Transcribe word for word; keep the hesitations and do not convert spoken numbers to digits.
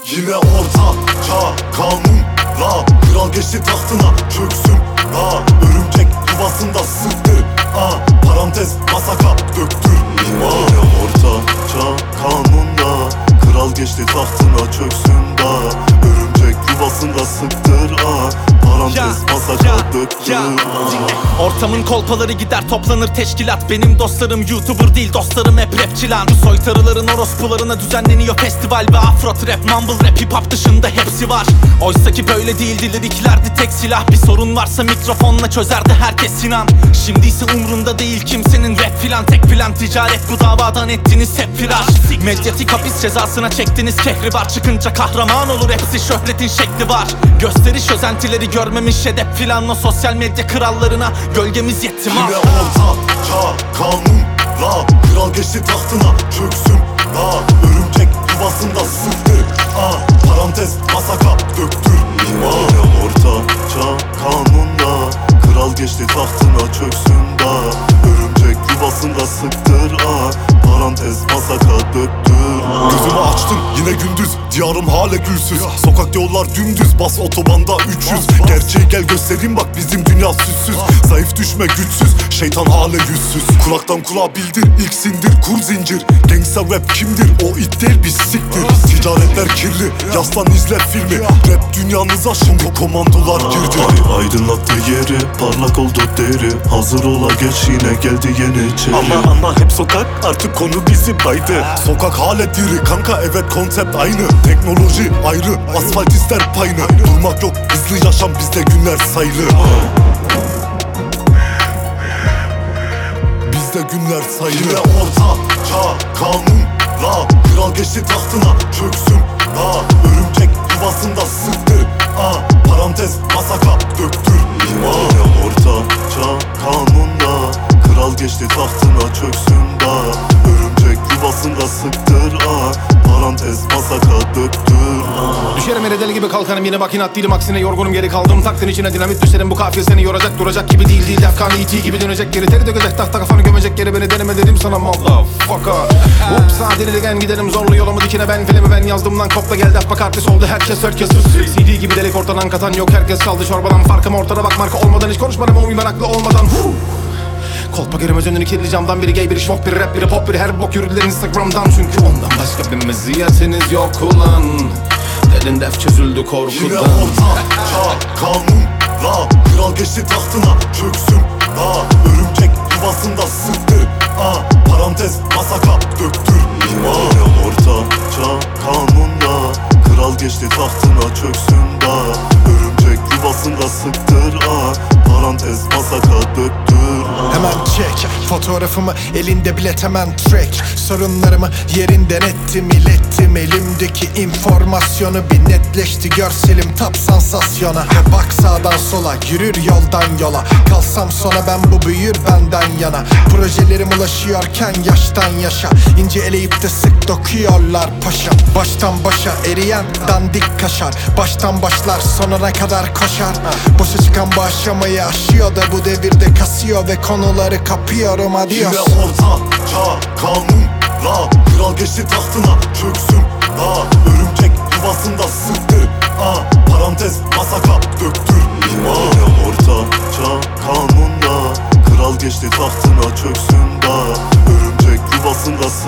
Yine orta çağ kanunla kral geçti tahtına çöksün da örümcek yuvasında sıktı ah, parantez masaka döktür Yine ah. orta çağ kanunla kral geçti tahtına çöksün da örümcek yuvasında sıktır ah, parantez ya, masaka ya, döktür ya. ah. Ortamın kolpaları gider toplanır teşkilat. Benim dostlarım YouTuber değil, dostlarım hep rapçi lan. Soytarıların orospularına düzenleniyor festival ve afro trap, mumble rap, hip hop dışında hepsi var. Oysaki böyle değildi, liriklerdi tek silah. Bir sorun varsa mikrofonla çözerdi herkes Sinan. Şimdi ise umrunda değil kimsenin rap filan. Tek plan ticaret, bu davadan ettiniz hep viraj. Medyatik hapis cezasına çektiniz kehribar. Çıkınca kahraman olur hepsi, şöhretin şekli var. Gösteriş özentileri görmemiş hedef filan. O sosyal medya krallarına gölgemiz yetti mi? Yine orta çağ kanunla kral geçti tahtına çöksün da örümcek yuvasında sıktı ah, parantez masaka döktür Yine ah. orta çağ kanunla kral geçti tahtına çöksün da örümcek yuvasında sıktır ah, parantez masaka döktür ah. Gözümü açtım yine gündüz, diyarım hala gülsüz. Sokak yollar dümdüz, bas otobanda üç yüz. Gerçeği gel göstereyim bak, bizim dünya süssüz. Zayıf düşme güçsüz, şeytan hala yüzsüz. Kulaktan kulağa bildir, ilk sindir, kur zincir. Gangsta rap kimdir, o it değil biz siktir. Ticaretler kirli, yaslan izle filmi. Rap dünyanıza şimdi komandolar girdi. Ay, aydınlattı yeri, parlak oldu deri. Hazır ola geç, yine geldi yeni içeri. Ama ama hep sokak, artık konu bizi baydı. Sokak hala diri kanka, evet konsept aynı. Teknoloji ayrı, asfalt ister payını. Durmak yok, hızlı yaşam bizde günler sayılı. Bizde günler sayılı. Yine orta çağ kanunla kral geçti tahtına çöksün da örümcek yuvasında sıktı ah, parantez masaka döktür Yine ah. orta çağ kanunla kral geçti tahtına çöksün da örümcek yuvasında sıktır ah, parantez masaka döktür ah. Düşerim yere deli gibi kalkarım, yine bak inat değilim, aksine yorgunum geri kaldım. Taktın içine dinamit düşerim, bu kafir seni yoracak, duracak gibi değil değil. Defkan E T gibi dönecek geri, teri dökecek tahta kafanı gömecek geri. Beni deneme dedim sana motherfucker. Ups delirgen giderim zorlu yolumu dikine, ben filmi ben yazdım lan, kopla geldi bak artist oldu herkes, herkes C D gibi delik ortadan katan yok, herkes çaldı çorbadan. Farkım ortada bak, marka olmadan hiç konuşmadım, o meraklı olmadan. Kolpa göremez önünü kirli camdan, biri gay biri şok, biri rap biri pop, biri her bok yürüdüler Instagram'dan. Çünkü ondan başka bir meziyetiniz yok ulan. Elin def çözüldü korkudan. Yine orta çağ kanunla kral geçti tahtına çöksün da örümcek yuvasında sıktı ah, parantez masaka döktür Yine ah. orta çağ kanunla kral geçti tahtına çöksün da örümcek yuvasında sıktır ah, parantez masaka döktür ah. Hemen çek fotoğrafımı, elinde bilet hemen track. Sorunlarımı yerinden ettim, ilettim. Elimdeki informasyonu bir netleşti, görselim tap sansasyona. Ve bak sağdan sola, yürür yoldan yola. Kalsam sona ben, bu büyür benden yana. Projelerim ulaşıyorken yaştan yaşa. İnce eleyip de sık dokuyorlar paşa. Baştan başa eriyen dandik kaşar. Baştan başlar sonuna kadar koşar. Boşa çıkan bu aşamayı aşıyor da bu devirde kasıyor ve konuları kapıyorum, adios. Yine orta çağ kanunla kral geçti tahtına çöksün da örümcek yuvasında sıktı ah, parantez masaka döktür Yine ah. orta çağ kanunla kral geçti tahtına çöksün da örümcek yuvasında sıktı